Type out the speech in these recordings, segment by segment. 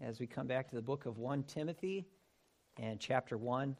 as we come back to the book of 1 Timothy and chapter 1.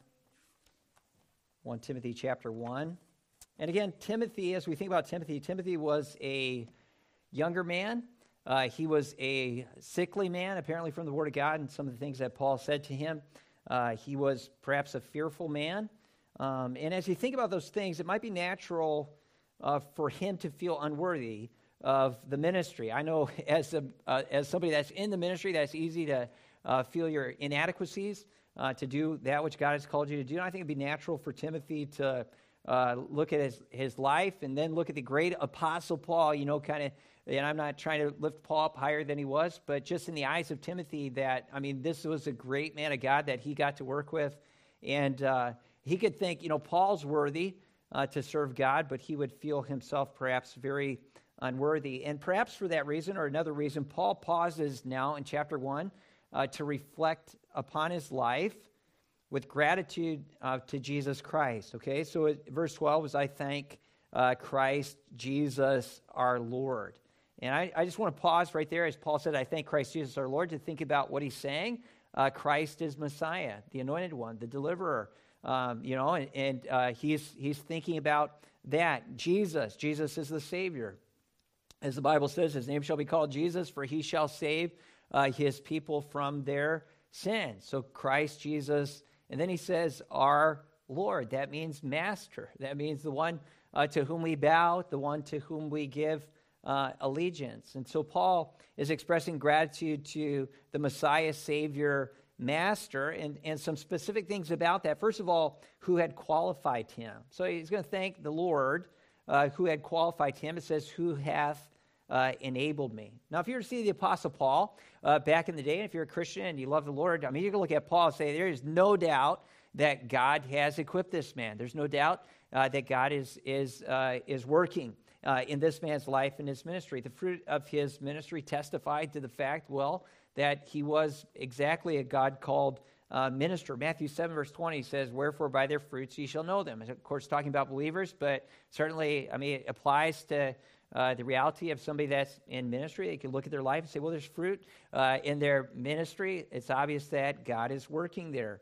1 Timothy chapter 1. And again, Timothy, as we think about Timothy, Timothy was a younger man. He was a sickly man, apparently from the Word of God, and some of the things that Paul said to him. He was perhaps a fearful man. And as you think about those things, it might be natural for him to feel unworthy of the ministry. I know as somebody that's in the ministry, that's easy to feel your inadequacies to do that which God has called you to do. And I think it'd be natural for Timothy to look at his life and then look at the great apostle Paul, and I'm not trying to lift Paul up higher than he was, but just in the eyes of Timothy this was a great man of God that he got to work with. And he could think, Paul's worthy to serve God, but he would feel himself perhaps very unworthy. And perhaps for that reason or another reason, Paul pauses now in chapter 1 to reflect upon his life with gratitude to Jesus Christ. Okay, so verse 12 is, I thank Christ Jesus our Lord. And I just want to pause right there, as Paul said, I thank Christ Jesus our Lord, to think about what he's saying. Christ is Messiah, the anointed one, the deliverer. He's thinking about that. Jesus is the Savior. As the Bible says, his name shall be called Jesus, for he shall save his people from their sins. So Christ Jesus, and then he says, our Lord. That means master. That means the one to whom we bow, the one to whom we give allegiance. And so Paul is expressing gratitude to the Messiah, Savior, Master, and some specific things about that. First of all, who had qualified him. So he's going to thank the Lord who had qualified him. It says, who hath enabled me. Now, if you were to see the Apostle Paul back in the day, and if you're a Christian and you love the Lord, you can look at Paul and say, there is no doubt that God has equipped this man. There's no doubt that God is working in this man's life and his ministry. The fruit of his ministry testified to the fact, that he was exactly a God-called minister. Matthew 7, verse 20 says, wherefore by their fruits ye shall know them. And of course, talking about believers, but certainly, it applies to the reality of somebody that's in ministry. They can look at their life and say, there's fruit in their ministry. It's obvious that God is working there.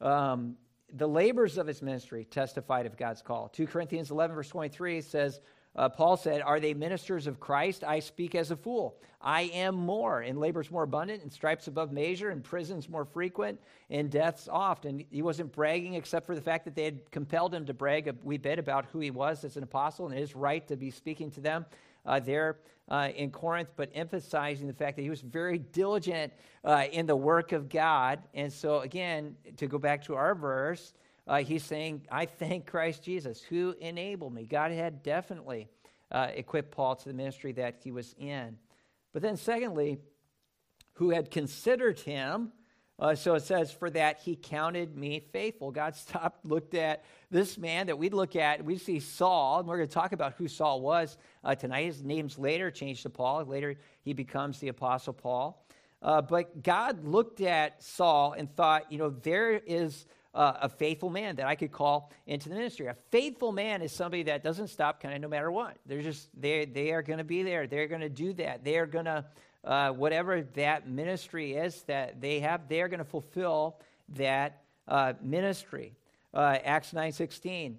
The labors of his ministry testified of God's call. 2 Corinthians 11, verse 23 says, Paul said, are they ministers of Christ? I speak as a fool. I am more, in labors more abundant, in stripes above measure, in prisons more frequent, in deaths oft. And he wasn't bragging except for the fact that they had compelled him to brag a wee bit about who he was as an apostle and his right to be speaking to them there in Corinth, but emphasizing the fact that he was very diligent in the work of God. And so again, to go back to our verse, he's saying, I thank Christ Jesus, who enabled me. God had definitely equipped Paul to the ministry that he was in. But then secondly, who had considered him. So it says, for that he counted me faithful. God looked at this man that we'd look at. We see Saul, and we're going to talk about who Saul was tonight. His name's later changed to Paul. Later he becomes the Apostle Paul. But God looked at Saul and thought, there is a faithful man that I could call into the ministry. A faithful man is somebody that doesn't stop kind of no matter what. They are going to be there. They're going to do that. They are going to, whatever that ministry is that they have, they're going to fulfill that ministry. Acts 9:16.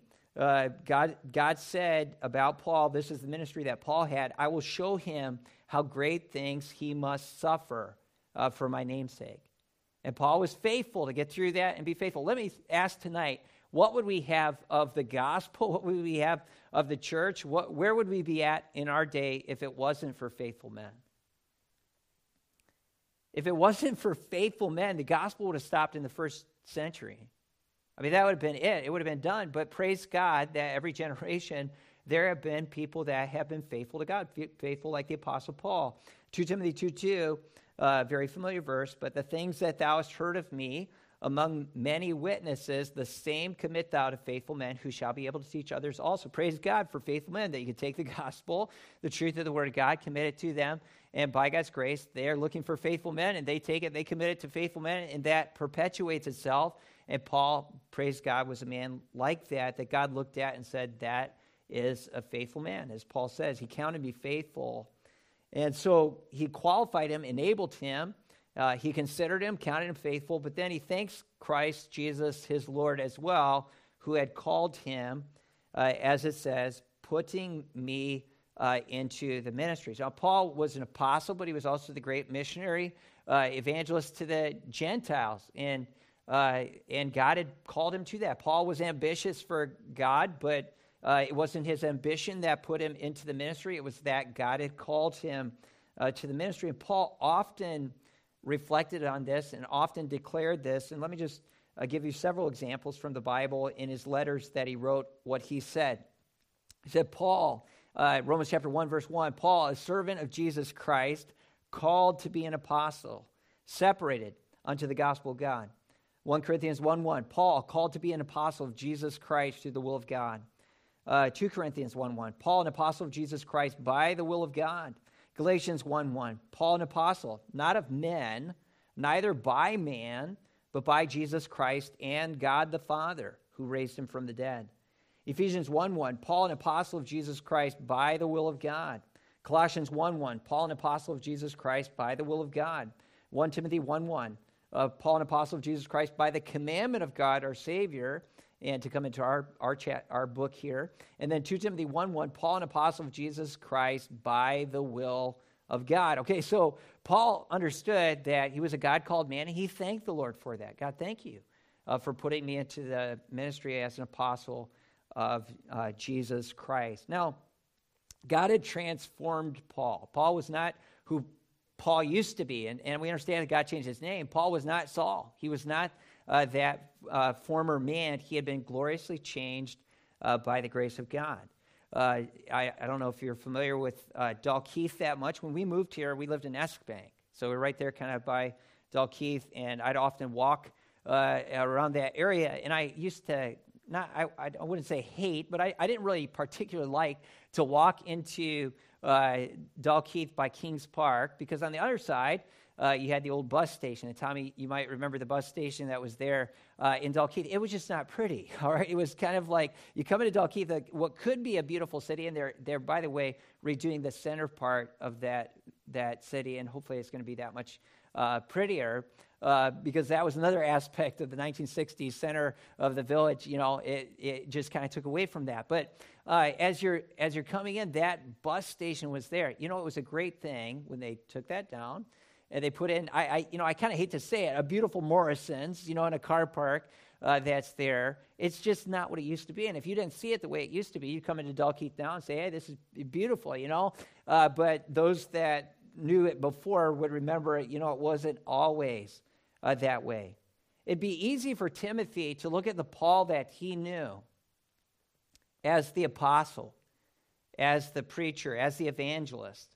God said about Paul, this is the ministry that Paul had, I will show him how great things he must suffer for my name's sake. And Paul was faithful to get through that and be faithful. Let me ask tonight, what would we have of the gospel? What would we have of the church? Where would we be at in our day if it wasn't for faithful men? If it wasn't for faithful men, the gospel would have stopped in the first century. That would have been it. It would have been done. But praise God that every generation there have been people that have been faithful to God, faithful like the Apostle Paul. 2 Timothy 2:2. Very familiar verse, but the things that thou hast heard of me among many witnesses, the same commit thou to faithful men who shall be able to teach others also. Praise God for faithful men that you can take the gospel, the truth of the word of God, commit it to them, and by God's grace, they are looking for faithful men, and they take it, they commit it to faithful men, and that perpetuates itself. And Paul, praise God, was a man like that God looked at and said, that is a faithful man. As Paul says, he counted me faithful. And so he qualified him, enabled him He considered him, counted him faithful, but then he thanks Christ, Jesus, his Lord as well, who had called him, as it says, putting me into the ministry. Now, Paul was an apostle, but he was also the great missionary, evangelist to the Gentiles, and God had called him to that. Paul was ambitious for God, but it wasn't his ambition that put him into the ministry. It was that God had called him to the ministry. And Paul often reflected on this and often declared this. And let me just give you several examples from the Bible in his letters that he wrote what he said. He said, Paul, Romans chapter 1, verse 1, Paul, a servant of Jesus Christ, called to be an apostle, separated unto the gospel of God. 1 Corinthians 1:1, Paul, called to be an apostle of Jesus Christ through the will of God. 2 Corinthians 1:1, Paul, an apostle of Jesus Christ by the will of God. Galatians 1:1, Paul, an apostle, not of men, neither by man, but by Jesus Christ and God the Father, who raised him from the dead. Ephesians 1:1, Paul, an apostle of Jesus Christ by the will of God. Colossians 1:1, Paul, an apostle of Jesus Christ by the will of God. 1 Timothy 1:1, Paul, an apostle of Jesus Christ by the commandment of God, our Savior, and to come into our book here. And then 2 Timothy 1:1, Paul, an apostle of Jesus Christ by the will of God. Okay, so Paul understood that he was a God-called man, and he thanked the Lord for that. God, thank you for putting me into the ministry as an apostle of Jesus Christ. Now, God had transformed Paul. Paul was not who Paul used to be, and we understand that God changed his name. Paul was not Saul. He was not that former man. He had been gloriously changed by the grace of God. I don't know if you're familiar with Dalkeith that much. When we moved here, we lived in Eskbank. So we're right there kind of by Dalkeith, and I'd often walk around that area. And I used to, I wouldn't say hate, but I didn't really particularly like to walk into Dalkeith by Kings Park, because on the other side, you had the old bus station. And Tommy, you might remember the bus station that was there in Dalkeith. It was just not pretty, all right? It was kind of like, you come into Dalkeith, what could be a beautiful city, and they're by the way, redoing the center part of that city, and hopefully it's going to be that much prettier, because that was another aspect of the 1960s center of the village. You know, it just kind of took away from that. But as you're coming in, that bus station was there. You know, it was a great thing when they took that down. And they put in, I kind of hate to say it, a beautiful Morrison's, in a car park that's there. It's just not what it used to be. And if you didn't see it the way it used to be, you come into Dalkeith now and say, hey, this is beautiful, But those that knew it before would remember it, it wasn't always that way. It'd be easy for Timothy to look at the Paul that he knew as the apostle, as the preacher, as the evangelist,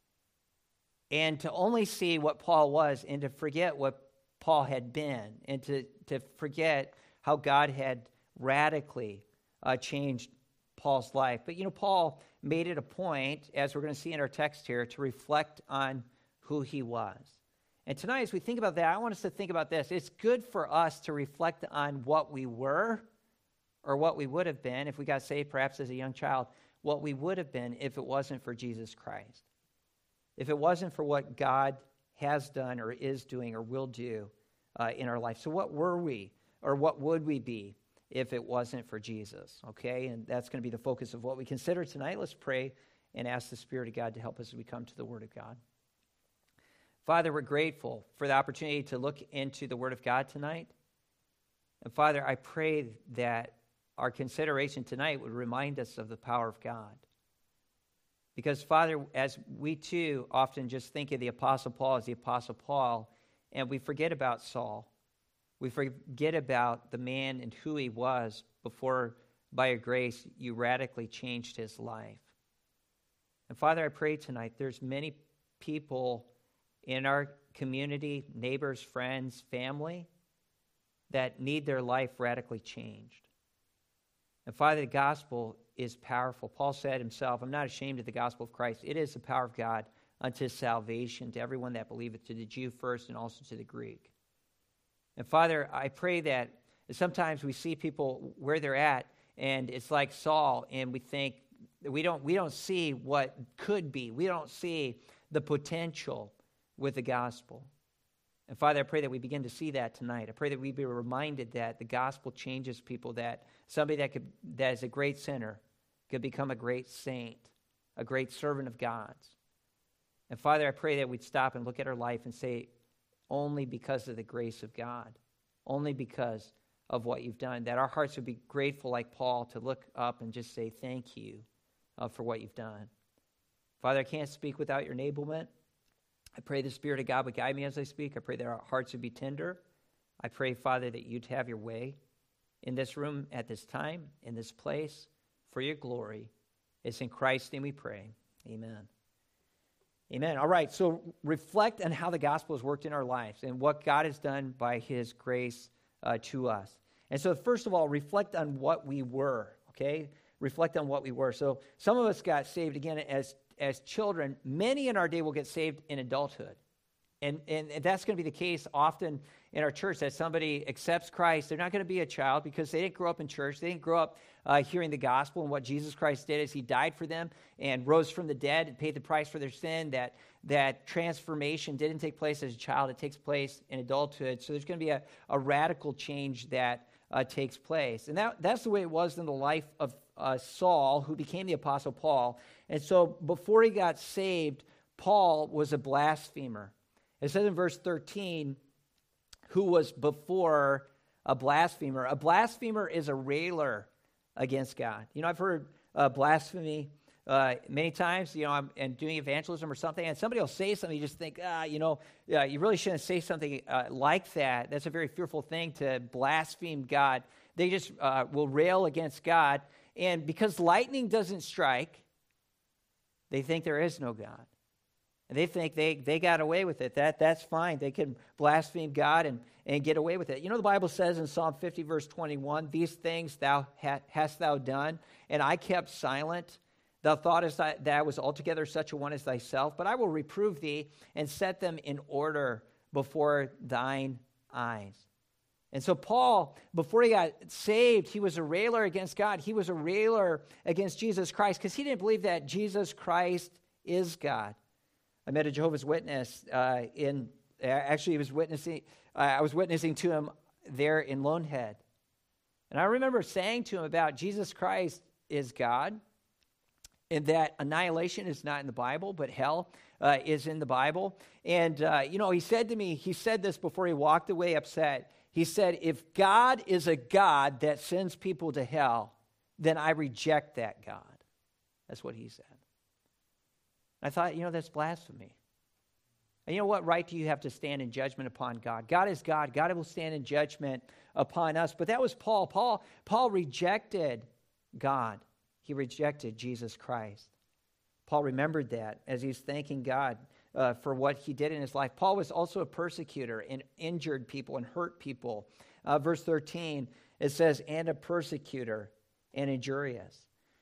and to only see what Paul was, and to forget what Paul had been, and to forget how God had radically changed Paul's life. But, Paul made it a point, as we're going to see in our text here, to reflect on who he was. And tonight, as we think about that, I want us to think about this. It's good for us to reflect on what we were, or what we would have been if we got saved perhaps as a young child, what we would have been if it wasn't for Jesus Christ. If it wasn't for what God has done or is doing or will do in our life. So what were we, or what would we be if it wasn't for Jesus? Okay, and that's going to be the focus of what we consider tonight. Let's pray and ask the Spirit of God to help us as we come to the Word of God. Father, we're grateful for the opportunity to look into the Word of God tonight. And Father, I pray that our consideration tonight would remind us of the power of God. Because, Father, as we too often just think of the Apostle Paul as the Apostle Paul, and we forget about Saul, we forget about the man and who he was before, by your grace, you radically changed his life. And, Father, I pray tonight there's many people in our community, neighbors, friends, family, that need their life radically changed. And, Father, the gospel is powerful. Paul said himself, I'm not ashamed of the gospel of Christ. It is the power of God unto salvation to everyone that believeth, to the Jew first and also to the Greek. And Father, I pray that sometimes we see people where they're at, and it's like Saul, and we think we don't see what could be. We don't see the potential with the gospel. And Father, I pray that we begin to see that tonight. I pray that we be reminded that the gospel changes people, that somebody that is a great sinner could become a great saint, a great servant of God's. And Father, I pray that we'd stop and look at our life and say, only because of the grace of God, only because of what you've done, that our hearts would be grateful like Paul to look up and just say thank you for what you've done. Father, I can't speak without your enablement. I pray the Spirit of God would guide me as I speak. I pray that our hearts would be tender. I pray, Father, that you'd have your way in this room at this time, in this place, for your glory. It's in Christ's name we pray. Amen. Amen. All right, so reflect on how the gospel has worked in our lives and what God has done by his grace to us. And so first of all, reflect on what we were, okay? Reflect on what we were. So some of us got saved, again, as children. Many in our day will get saved in adulthood. And that's going to be the case often in our church, that somebody accepts Christ. They're not going to be a child because they didn't grow up in church. They didn't grow up hearing the gospel. And what Jesus Christ did is he died for them and rose from the dead and paid the price for their sin. That transformation didn't take place as a child. It takes place in adulthood. So there's going to be a radical change that takes place. And that's the way it was in the life of Saul, who became the Apostle Paul. And so before he got saved, Paul was a blasphemer. It says in verse 13, who was before a blasphemer. A blasphemer is a railer against God. You know, I've heard blasphemy many times, you know, I'm doing evangelism or something, and somebody will say something, you just think, you really shouldn't say something like that. That's a very fearful thing, to blaspheme God. They just will rail against God, and because lightning doesn't strike, they think there is no God. And they think they got away with it. That's fine. They can blaspheme God and get away with it. You know, the Bible says in Psalm 50, verse 21, these things hast thou done, and I kept silent. Thou thoughtest that I was altogether such a one as thyself, but I will reprove thee and set them in order before thine eyes. And so Paul, before he got saved, he was a railer against God. He was a railer against Jesus Christ because he didn't believe that Jesus Christ is God. I met a Jehovah's Witness I was witnessing to him there in Lone Head. And I remember saying to him about Jesus Christ is God, and that annihilation is not in the Bible, but hell is in the Bible. And, he said to me, he said this before he walked away upset. He said, if God is a God that sends people to hell, then I reject that God. That's what he said. I thought, that's blasphemy. And what right do you have to stand in judgment upon God? God is God. God will stand in judgment upon us. But that was Paul. Paul rejected God. He rejected Jesus Christ. Paul remembered that as he's thanking God for what he did in his life. Paul was also a persecutor and injured people and hurt people. Verse 13, it says, and a persecutor and injurious.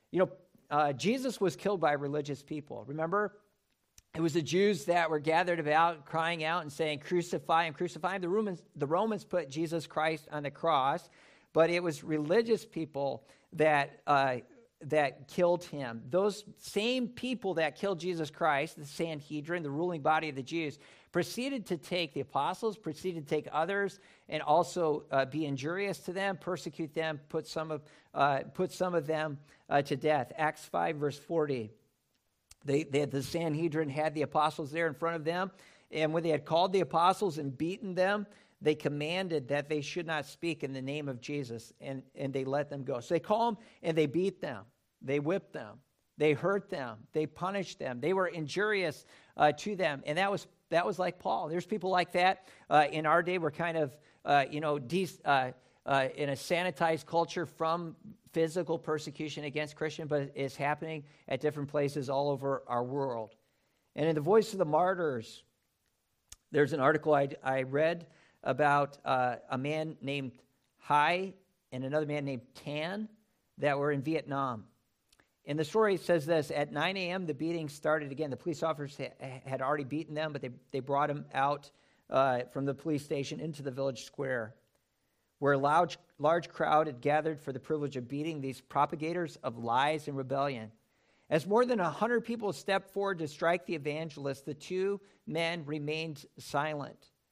Jesus was killed by religious people. Remember? It was the Jews that were gathered about, crying out and saying, crucify him, crucify him. The Romans put Jesus Christ on the cross, but it was religious people that killed him. Those same people that killed Jesus Christ, the Sanhedrin, the ruling body of the Jews, proceeded to take the apostles, proceeded to take others, and also be injurious to them, persecute them, put some of them to death. Acts 5, verse 40. The Sanhedrin had the apostles there in front of them, and when they had called the apostles and beaten them, they commanded that they should not speak in the name of Jesus, and they let them go. So they call them, and they beat them. They whipped them. They hurt them. They punished them. They were injurious to them, and that was like Paul. There's people like that in our day. We're kind of, in a sanitized culture from physical persecution against Christians, but it's happening at different places all over our world. And in the Voice of the Martyrs, there's an article I read about a man named Hai and another man named Tan that were in Vietnam. And the story says this: at 9 a.m., the beating started again. The police officers had already beaten them, but they brought them out from the police station into the village square, where a large crowd had gathered for the privilege of beating these propagators of lies and rebellion. As more than 100 people stepped forward to strike the evangelist, the two men remained silent.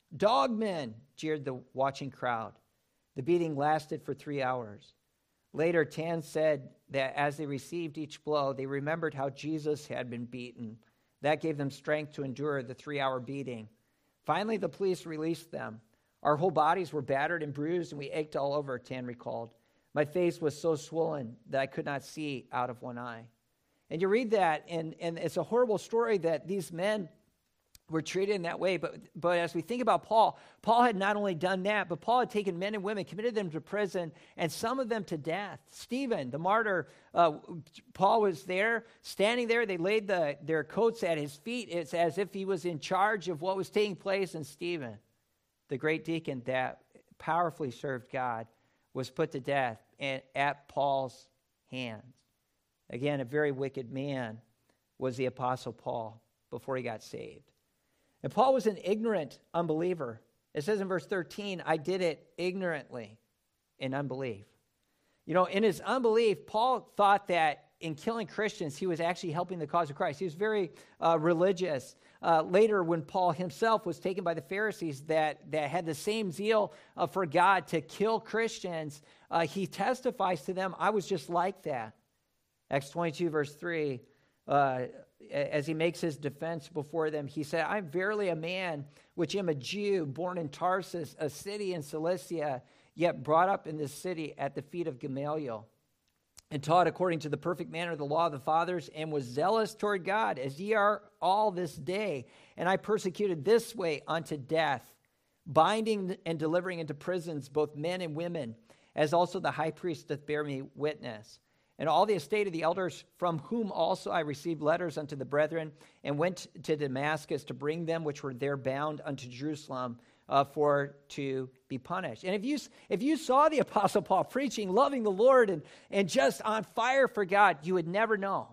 Dogmen, jeered the watching crowd. The beating lasted for 3 hours. Later, Tan said that as they received each blow, they remembered how Jesus had been beaten. That gave them strength to endure the 3-hour beating. Finally, the police released them. Our whole bodies were battered and bruised, and we ached all over, Tan recalled. My face was so swollen that I could not see out of one eye. And you read that, and it's a horrible story that these men were treated in that way. But as we think about Paul had not only done that, but Paul had taken men and women, committed them to prison, and some of them to death. Stephen, the martyr, Paul was there, standing there. They laid their coats at his feet. It's as if he was in charge of what was taking place. And Stephen, the great deacon that powerfully served God, was put to death at Paul's hands. Again, a very wicked man was the Apostle Paul before he got saved. And Paul was an ignorant unbeliever. It says in verse 13, I did it ignorantly in unbelief. You know, in his unbelief, Paul thought that in killing Christians, he was actually helping the cause of Christ. He was very religious. Later, when Paul himself was taken by the Pharisees that had the same zeal for God to kill Christians, he testifies to them, I was just like that. Acts 22, verse 3, as he makes his defense before them, he said, I'm verily a man which am a Jew, born in Tarsus, a city in Cilicia, yet brought up in this city at the feet of Gamaliel, and taught according to the perfect manner of the law of the fathers, and was zealous toward God, as ye are all this day. And I persecuted this way unto death, binding and delivering into prisons both men and women, as also the high priest doth bear me witness. And all the estate of the elders, from whom also I received letters unto the brethren, and went to Damascus to bring them which were there bound unto Jerusalem, for to be punished. And if you saw the Apostle Paul preaching, loving the Lord, and just on fire for God, you would never know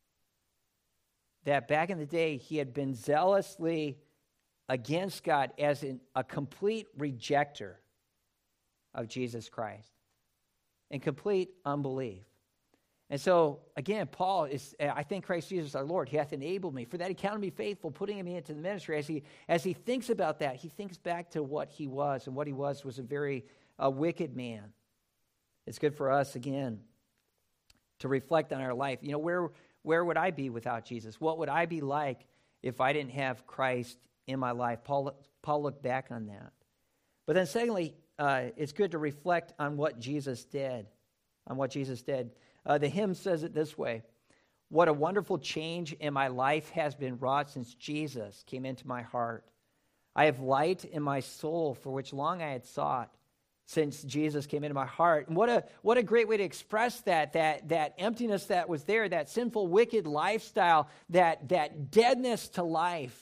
that back in the day he had been zealously against God as a complete rejecter of Jesus Christ, in complete unbelief. And so, again, Paul is, I thank Christ Jesus our Lord, he hath enabled me. For that he counted me faithful, putting me into the ministry. As he thinks about that, he thinks back to what he was, and what he was a very wicked man. It's good for us, again, to reflect on our life. You know, where would I be without Jesus? What would I be like if I didn't have Christ in my life? Paul looked back on that. But then secondly, it's good to reflect on what Jesus did, The hymn says it this way: what a wonderful change in my life has been wrought since Jesus came into my heart. I have light in my soul for which long I had sought since Jesus came into my heart. And what a great way to express that emptiness that was there, that sinful, wicked lifestyle, that deadness to life.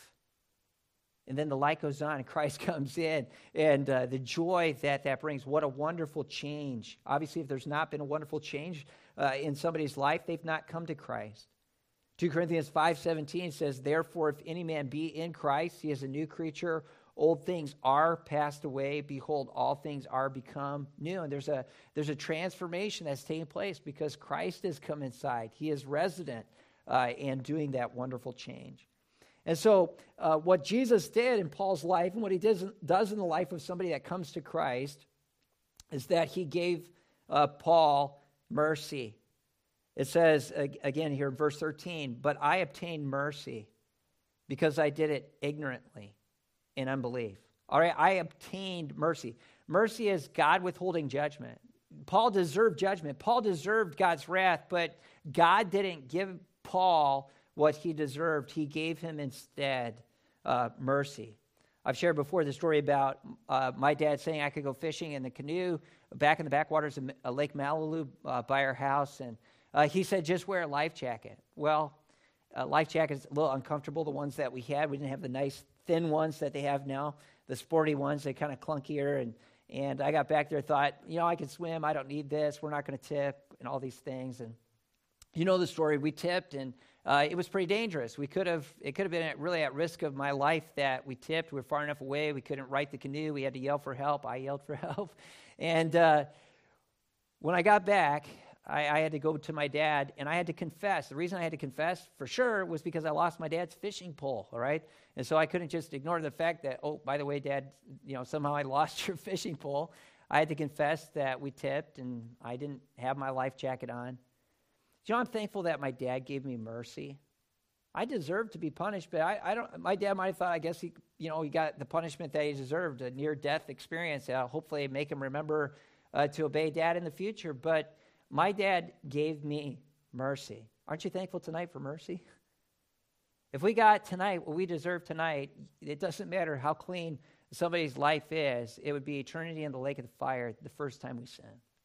And then the light goes on, and Christ comes in, and the joy that brings. What a wonderful change. Obviously, if there's not been a wonderful change in somebody's life, they've not come to Christ. 2 Corinthians 5:17 says, therefore, if any man be in Christ, he is a new creature. Old things are passed away. Behold, all things are become new. And there's a transformation that's taking place because Christ has come inside. He is resident and doing that wonderful change. And so what Jesus did in Paul's life and what he does in the life of somebody that comes to Christ is that he gave Paul mercy. It says, again here in verse 13, but I obtained mercy because I did it ignorantly in unbelief. All right, I obtained mercy. Mercy is God withholding judgment. Paul deserved judgment. Paul deserved God's wrath, but God didn't give Paul what he deserved. He gave him instead mercy. I've shared before the story about my dad saying I could go fishing in the canoe back in the backwaters of Lake Malibu by our house, and he said, just wear a life jacket. Well, life jackets a little uncomfortable, the ones that we had. We didn't have the nice thin ones that they have now. The sporty ones, they're kind of clunkier, and I got back there and thought, I can swim, I don't need this, we're not going to tip, and all these things. And you know the story, we tipped, and it was pretty dangerous. It could have been really at risk of my life that we tipped. We were far enough away. We couldn't right the canoe. We had to yell for help. I yelled for help. And when I got back, I had to go to my dad, and I had to confess. The reason I had to confess for sure was because I lost my dad's fishing pole, all right? And so I couldn't just ignore the fact that, oh, by the way, Dad, somehow I lost your fishing pole. I had to confess that we tipped, and I didn't have my life jacket on. I'm thankful that my dad gave me mercy. I deserved to be punished, but I don't. My dad might have thought, I guess he got the punishment that he deserved, a near-death experience. Hopefully make him remember to obey Dad in the future. But my dad gave me mercy. Aren't you thankful tonight for mercy? If we got tonight what we deserve tonight, it doesn't matter how clean somebody's life is, it would be eternity in the lake of fire the first time we sin.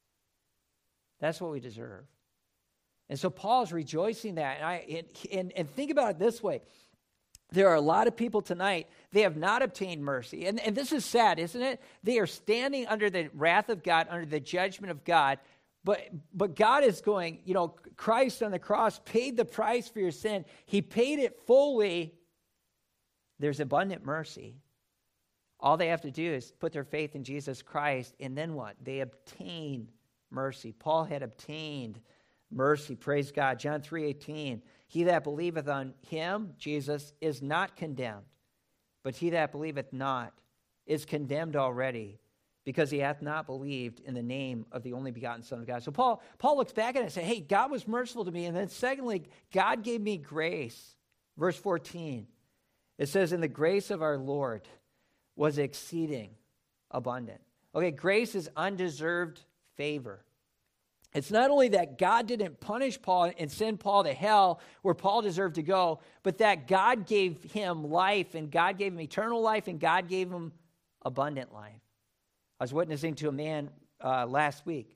That's what we deserve. And so Paul's rejoicing that. And think about it this way. There are a lot of people tonight, they have not obtained mercy. And this is sad, isn't it? They are standing under the wrath of God, under the judgment of God. But God is going, Christ on the cross paid the price for your sin. He paid it fully. There's abundant mercy. All they have to do is put their faith in Jesus Christ, and then what? They obtain mercy. Paul had obtained mercy. Praise God. John 3:18. He that believeth on him, Jesus, is not condemned, but he that believeth not is condemned already, because he hath not believed in the name of the only begotten Son of God. So Paul looks back at it and says, hey, God was merciful to me. And then secondly, God gave me grace. Verse 14, it says, and the grace of our Lord was exceeding abundant. Okay, grace is undeserved favor. It's not only that God didn't punish Paul and send Paul to hell where Paul deserved to go, but that God gave him life, and God gave him eternal life, and God gave him abundant life. I was witnessing to a man last week,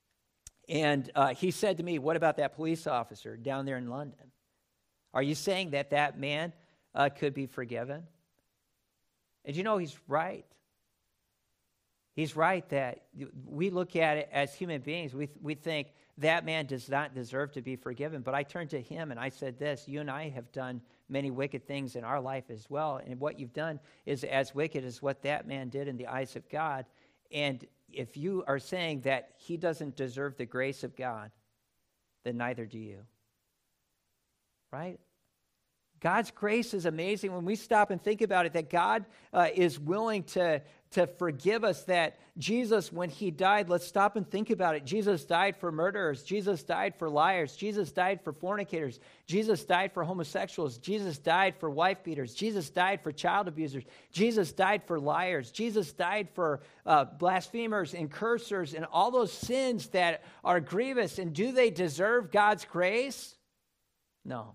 and he said to me, what about that police officer down there in London? Are you saying that man could be forgiven? And he's right. He's right that we look at it as human beings. We think that man does not deserve to be forgiven. But I turned to him and I said this, you and I have done many wicked things in our life as well. And what you've done is as wicked as what that man did in the eyes of God. And if you are saying that he doesn't deserve the grace of God, then neither do you. Right? God's grace is amazing when we stop and think about it, that God is willing to forgive us, that Jesus, when he died, let's stop and think about it. Jesus died for murderers. Jesus died for liars. Jesus died for fornicators. Jesus died for homosexuals. Jesus died for wife beaters. Jesus died for child abusers. Jesus died for liars. Jesus died for blasphemers and cursers and all those sins that are grievous. And do they deserve God's grace? No.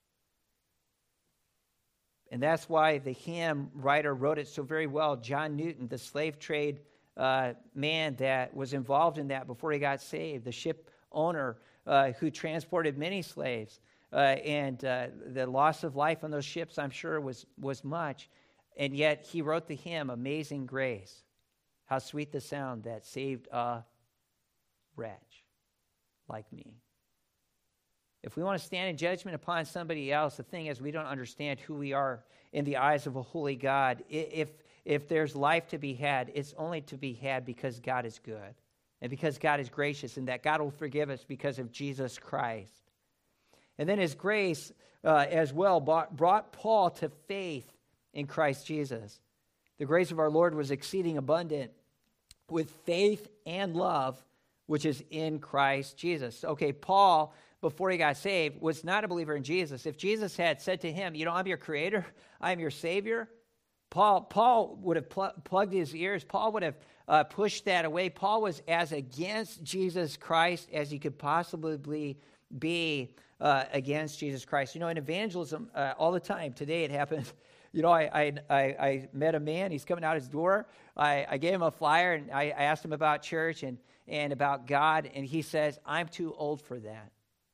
And that's why the hymn writer wrote it so very well. John Newton, the slave trade man that was involved in that before he got saved, the ship owner who transported many slaves, and the loss of life on those ships, I'm sure, was much. And yet he wrote the hymn, Amazing Grace. How sweet the sound that saved a wretch like me. If we want to stand in judgment upon somebody else, the thing is we don't understand who we are in the eyes of a holy God. If there's life to be had, it's only to be had because God is good and because God is gracious and that God will forgive us because of Jesus Christ. And then his grace as well brought Paul to faith in Christ Jesus. The grace of our Lord was exceeding abundant with faith and love, which is in Christ Jesus. Okay, Paul, before he got saved, was not a believer in Jesus. If Jesus had said to him, I'm your creator, I'm your savior, Paul would have plugged his ears. Paul would have pushed that away. Paul was as against Jesus Christ as he could possibly be against Jesus Christ. In evangelism, all the time, today it happens. I met a man, he's coming out his door. I gave him a flyer, and I asked him about church and about God, and he says, I'm too old for that.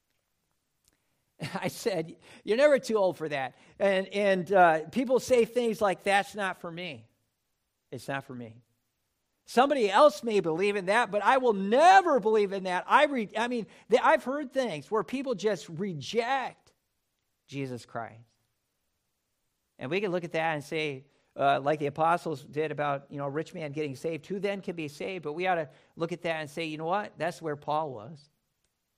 I said, you're never too old for that. And people say things like, that's not for me. It's not for me. Somebody else may believe in that, but I will never believe in that. I've heard things where people just reject Jesus Christ. And we can look at that and say, like the apostles did about, a rich man getting saved, who then can be saved? But we ought to look at that and say, you know what? That's where Paul was.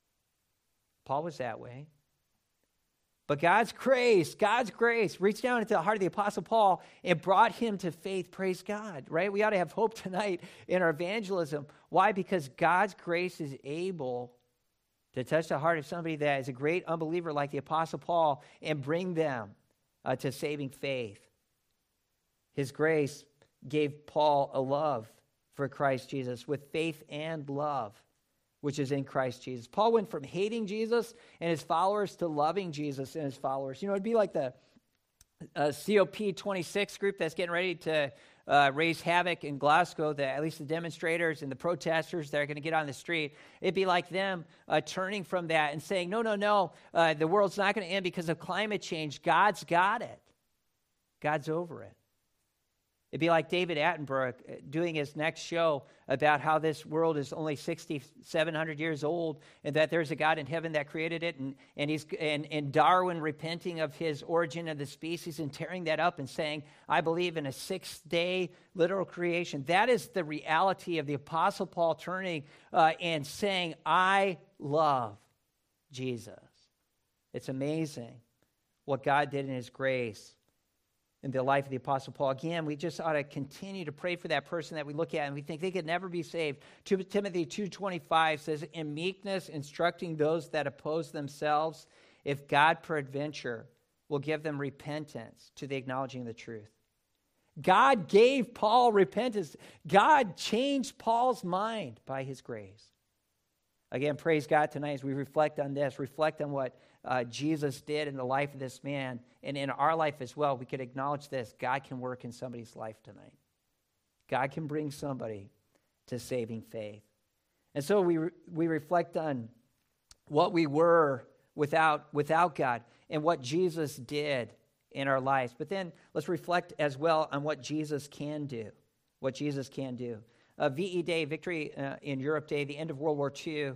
Paul was that way. But God's grace reached down into the heart of the Apostle Paul and brought him to faith. Praise God, right? We ought to have hope tonight in our evangelism. Why? Because God's grace is able to touch the heart of somebody that is a great unbeliever like the Apostle Paul and bring them to saving faith. His grace gave Paul a love for Christ Jesus with faith and love, which is in Christ Jesus. Paul went from hating Jesus and his followers to loving Jesus and his followers. You know, it'd be like the COP26 group that's getting ready to raise havoc in Glasgow, at least the demonstrators and the protesters that are going to get on the street. It'd be like them turning from that and saying, no, the world's not going to end because of climate change. God's got it. God's over it. It'd be like David Attenborough doing his next show about how this world is only 6,700 years old and that there's a God in heaven that created it, and Darwin repenting of his origin of the species and tearing that up and saying, I believe in a 6-day literal creation. That is the reality of the Apostle Paul turning and saying, I love Jesus. It's amazing what God did in his grace in the life of the Apostle Paul. Again, we just ought to continue to pray for that person that we look at and we think they could never be saved. Timothy 2:25 says, in meekness, instructing those that oppose themselves, if God peradventure will give them repentance to the acknowledging of the truth. God gave Paul repentance. God changed Paul's mind by his grace. Again, praise God tonight as we reflect on this, reflect on what Jesus did in the life of this man, and in our life as well. We could acknowledge this: God can work in somebody's life tonight. God can bring somebody to saving faith. And so we reflect on what we were without God and what Jesus did in our lives. But then let's reflect as well on what Jesus can do. What Jesus can do. VE Day, Victory in Europe Day, the end of World War II.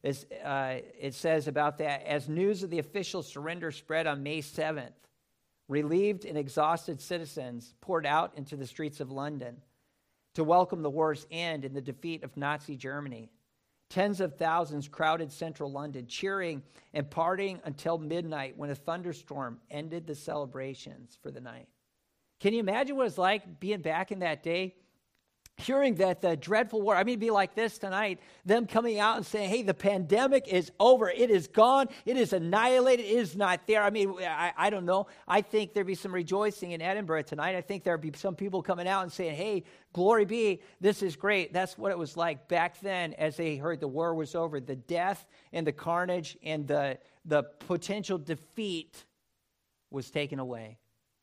It says about that, as news of the official surrender spread on May 7th, relieved and exhausted citizens poured out into the streets of London to welcome the war's end and the defeat of Nazi Germany. Tens of thousands crowded central London, cheering and partying until midnight when a thunderstorm ended the celebrations for the night. Can you imagine what it's like being back in that day? Hearing that the dreadful war, it'd be like this tonight, them coming out and saying, hey, the pandemic is over. It is gone. It is annihilated. It is not there. I don't know. I think there'd be some rejoicing in Edinburgh tonight. I think there'd be some people coming out and saying, hey, glory be, this is great. That's what it was like back then as they heard the war was over. The death and the carnage and the potential defeat was taken away.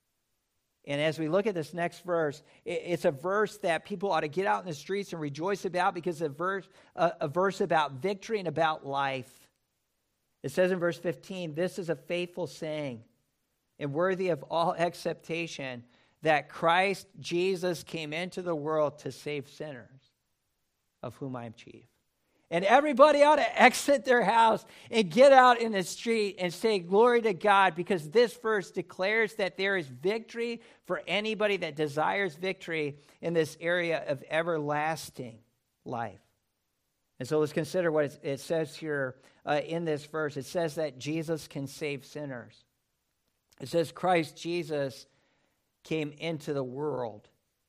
And as we look at this next verse, it's a verse that people ought to get out in the streets and rejoice about because it's a verse about victory and about life. It says in verse 15, this is a faithful saying and worthy of all acceptation that Christ Jesus came into the world to save sinners, of whom I am chief. And everybody ought to exit their house and get out in the street and say glory to God, because this verse declares that there is victory for anybody that desires victory in this area of everlasting life. And so let's consider what it says here in this verse. It says that Jesus can save sinners. It says Christ Jesus came into the world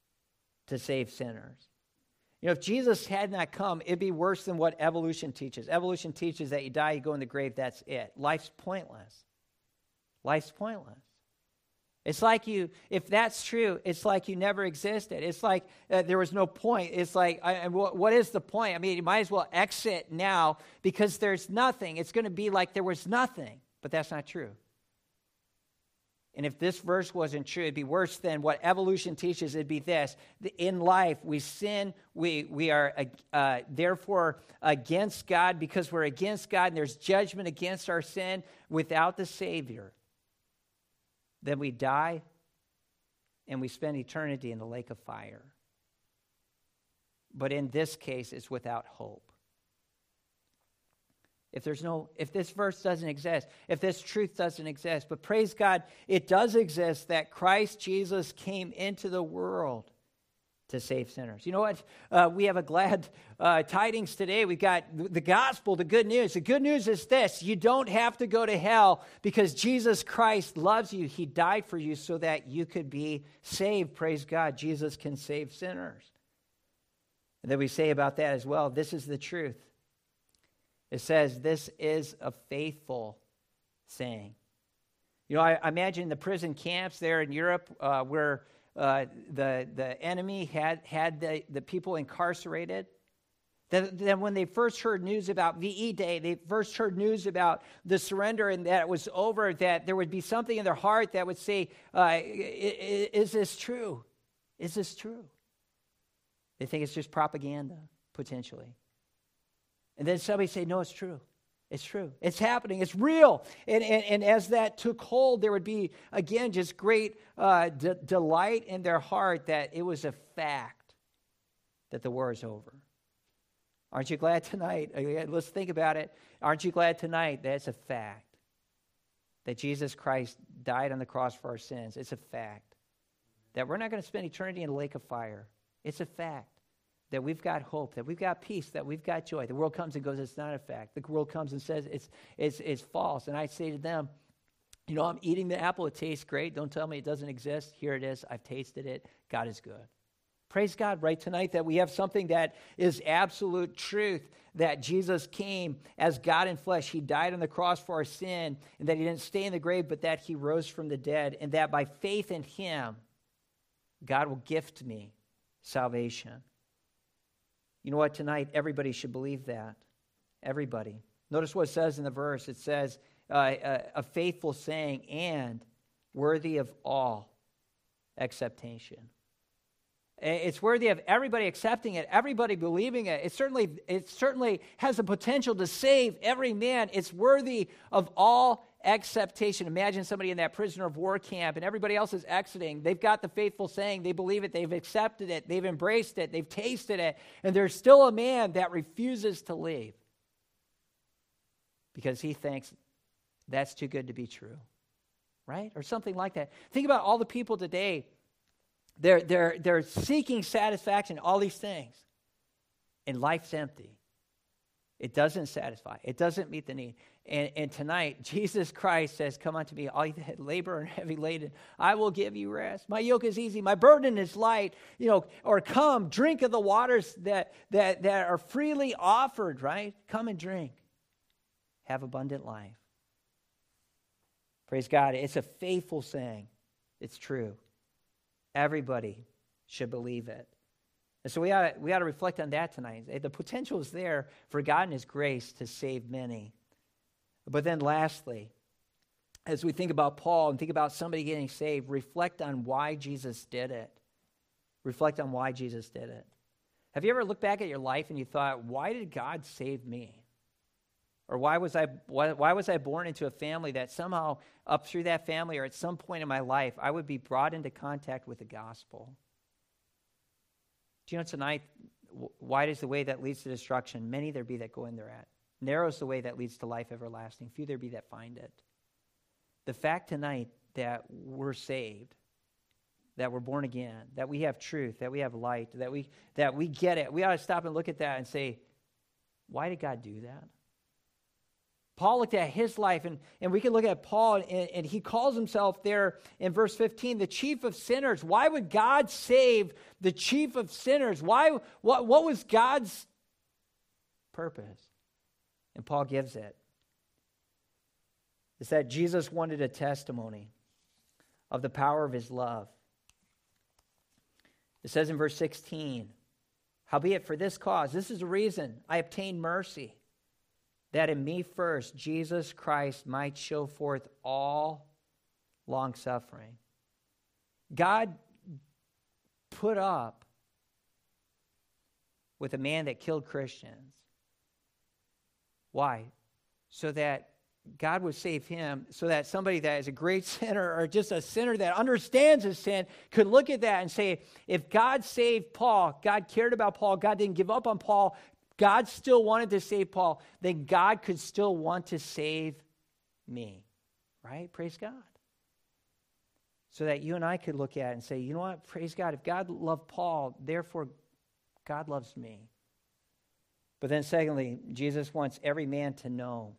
to save sinners. You know, if Jesus had not come, it'd be worse than what evolution teaches. Evolution teaches that you die, you go in the grave, that's it. Life's pointless. Life's pointless. It's like if that's true, it's like you never existed. It's like there was no point. It's like, what is the point? You might as well exit now because there's nothing. It's going to be like there was nothing, but that's not true. And if this verse wasn't true, it'd be worse than what evolution teaches. It'd be this: in life, we sin. We are therefore against God because we're against God, and there's judgment against our sin. Without the Savior, then we die, and we spend eternity in the lake of fire. But in this case, it's without hope. If this verse doesn't exist, if this truth doesn't exist, but praise God, it does exist that Christ Jesus came into the world to save sinners. You know what? We have a glad tidings today. We've got the gospel, the good news. The good news is this: you don't have to go to hell because Jesus Christ loves you. He died for you so that you could be saved. Praise God. Jesus can save sinners. And then we say about that as well, this is the truth. It says, this is a faithful saying. You know, I imagine the prison camps there in Europe where the enemy had the people incarcerated. Then when they first heard news about VE Day, they first heard news about the surrender and that it was over, that there would be something in their heart that would say, is this true? Is this true? They think it's just propaganda, potentially. And then somebody say, no, it's true. It's true. It's happening. It's real. And as that took hold, there would be, again, just great delight in their heart that it was a fact that the war is over. Aren't you glad tonight? Let's think about it. Aren't you glad tonight that it's a fact that Jesus Christ died on the cross for our sins? It's a fact that we're not going to spend eternity in a lake of fire. It's a fact that we've got hope, that we've got peace, that we've got joy. The world comes and goes, it's not a fact. The world comes and says it's false. And I say to them, you know, I'm eating the apple. It tastes great. Don't tell me it doesn't exist. Here it is. I've tasted it. God is good. Praise God, right, tonight that we have something that is absolute truth, that Jesus came as God in flesh. He died on the cross for our sin, and that he didn't stay in the grave, but that he rose from the dead, and that by faith in him, God will gift me salvation. You know what? Tonight, everybody should believe that. Everybody. Notice what it says in the verse. It says, a faithful saying and worthy of all acceptation. It's worthy of everybody accepting it, everybody believing it. It certainly has the potential to save every man. It's worthy of all acceptation. Imagine somebody in that prisoner of war camp and everybody else is exiting. They've got the faithful saying. They believe it. They've accepted it. They've embraced it. They've tasted it. And there's still a man that refuses to leave because he thinks that's too good to be true, right? Or something like that. Think about all the people today. They're seeking satisfaction, all these things, and life's empty. It doesn't satisfy. It doesn't meet the need. And tonight, Jesus Christ says, come unto me, all you that labor and heavy laden, I will give you rest. My yoke is easy, my burden is light. You know, or come, drink of the waters that are freely offered, right? Come and drink. Have abundant life. Praise God. It's a faithful saying. It's true. Everybody should believe it. And so we ought to reflect on that tonight. The potential is there for God and his grace to save many. But then lastly, as we think about Paul and think about somebody getting saved, reflect on why Jesus did it. Reflect on why Jesus did it. Have you ever looked back at your life and you thought, why did God save me? Or why was I born into a family that somehow up through that family or at some point in my life, I would be brought into contact with the gospel? Do you know tonight, wide is the way that leads to destruction. Many there be that go in thereat. Narrow is the way that leads to life everlasting. Few there be that find it. The fact tonight that we're saved, that we're born again, that we have truth, that we have light, that we get it. We ought to stop and look at that and say, why did God do that? Paul looked at his life, and we can look at Paul, and he calls himself there in verse 15, the chief of sinners. Why would God save the chief of sinners? What was God's purpose? And Paul gives it. It's that Jesus wanted a testimony of the power of his love. It says in verse 16, howbeit for this cause, this is the reason I obtained mercy, that in me first Jesus Christ might show forth all long-suffering. God put up with a man that killed Christians. Why? So that God would save him, so that somebody that is a great sinner or just a sinner that understands his sin could look at that and say, if God saved Paul, God cared about Paul, God didn't give up on Paul, God still wanted to save Paul, then God could still want to save me. Right? Praise God. so that you and I could look at it and say, you know what, praise God, if God loved Paul, therefore God loves me. But then secondly, Jesus wants every man to know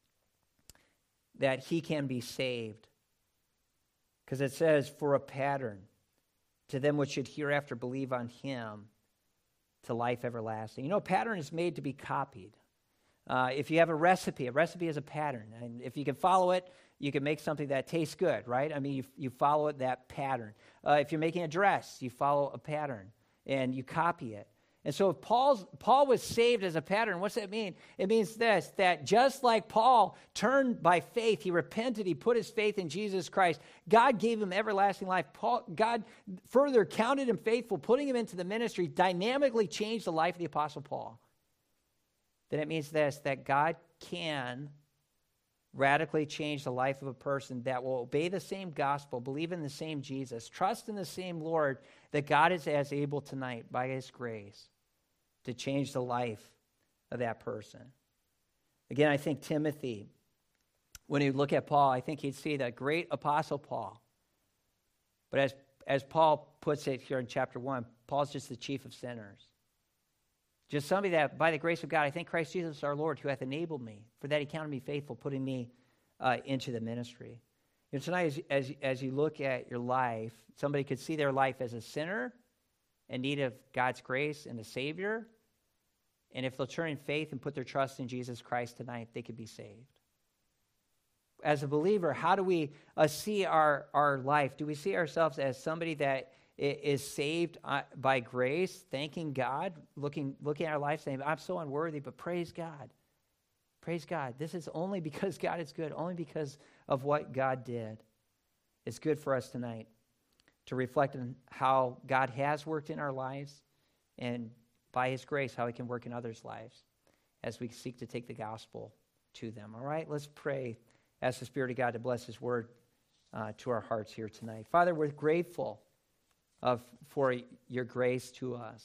that he can be saved. Because it says, for a pattern to them which should hereafter believe on him to life everlasting. You know, a pattern is made to be copied. If you have a recipe is a pattern. And if you can follow it, you can make something that tastes good, right? I mean, you follow it, that pattern. If you're making a dress, you follow a pattern and you copy it. And so if Paul was saved as a pattern, what's that mean? It means this, that just like Paul turned by faith, he repented, he put his faith in Jesus Christ, God gave him everlasting life. God further counted him faithful, putting him into the ministry, dynamically changed the life of the Apostle Paul. Then it means this, that God can radically change the life of a person that will obey the same gospel, believe in the same Jesus, trust in the same Lord, that God is as able tonight by his grace to change the life of that person. Again, I think Timothy, when you look at Paul, I think he'd see the great apostle Paul. But as Paul puts it here in chapter 1, Paul's just the chief of sinners. Just somebody that, by the grace of God, I thank Christ Jesus our Lord, who hath enabled me, for that he counted me faithful, putting me into the ministry. You know, tonight, as you look at your life, somebody could see their life as a sinner in need of God's grace and a Savior. And if they'll turn in faith and put their trust in Jesus Christ tonight, they could be saved. As a believer, how do we see our life? Do we see ourselves as somebody that is saved by grace, thanking God, looking at our life, saying, I'm so unworthy, but praise God. Praise God. This is only because God is good, only because of what God did. It's good for us tonight to reflect on how God has worked in our lives and by his grace, how he can work in others' lives as we seek to take the gospel to them. All right, let's pray. Ask the Spirit of God to bless his word to our hearts here tonight. Father, we're grateful for your grace to us.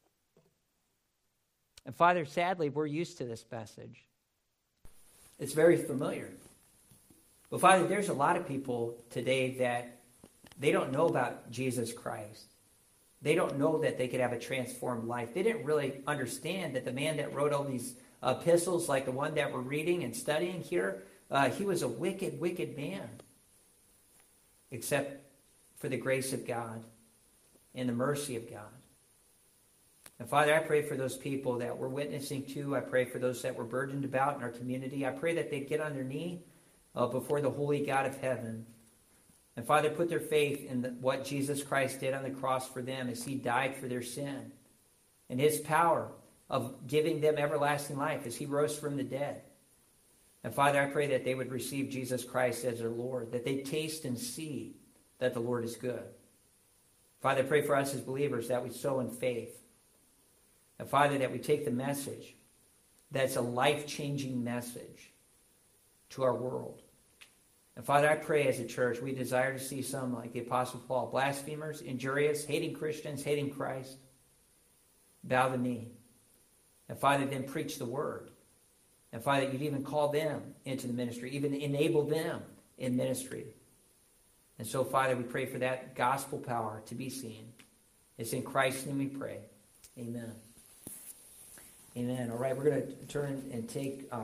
And Father, sadly, we're used to this message. It's very familiar. But Father, there's a lot of people today that they don't know about Jesus Christ. They don't know that they could have a transformed life. They didn't really understand that the man that wrote all these epistles, like the one that we're reading and studying here, he was a wicked, wicked man. Except for the grace of God and the mercy of God. And Father, I pray for those people that we're witnessing to. I pray for those that we're burdened about in our community. I pray that they get on their knee before the holy God of heaven. And Father, put their faith in what Jesus Christ did on the cross for them as he died for their sin. And his power of giving them everlasting life as he rose from the dead. And Father, I pray that they would receive Jesus Christ as their Lord, that they taste and see that the Lord is good. Father, I pray for us as believers that we sow in faith. And Father, that we take the message that's a life-changing message to our world. And Father, I pray as a church, we desire to see some like the Apostle Paul, blasphemers, injurious, hating Christians, hating Christ, bow the knee. And Father, then preach the word. And Father, you'd even call them into the ministry, even enable them in ministry. And so, Father, we pray for that gospel power to be seen. It's in Christ's name we pray. Amen. Amen. All right, we're going to turn and take